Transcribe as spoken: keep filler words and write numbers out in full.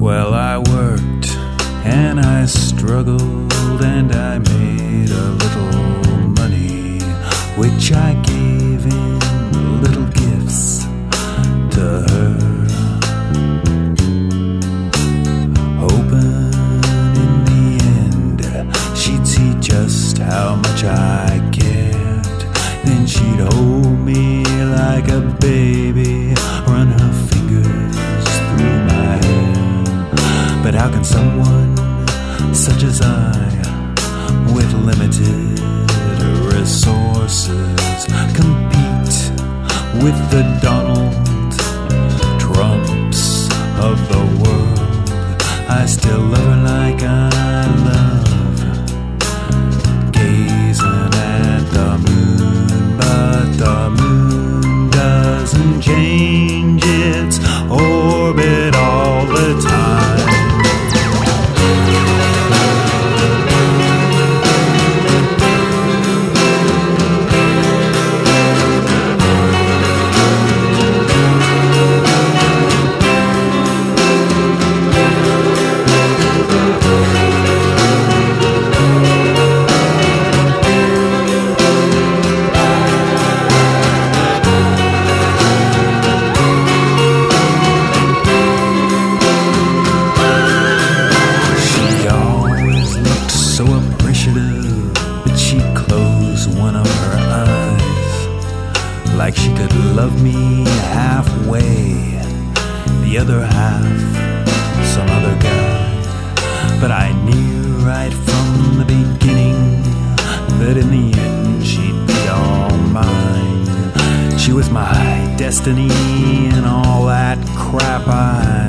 Well, I worked and I struggled and I made a little money, which I gave in little gifts to her, hoping in the end she'd see just how much I cared. Then she'd hold me like a baby, run her fingers through my hair. But how can someone such as I, with limited resources, compete with the Donald Trumps of the world? I still love her like I love gazing at the moon, but the moon doesn't change its orbit all the time. Like she could love me halfway, the other half some other guy. But I knew right from the beginning that in the end she'd be all mine. She was my destiny and all that crap I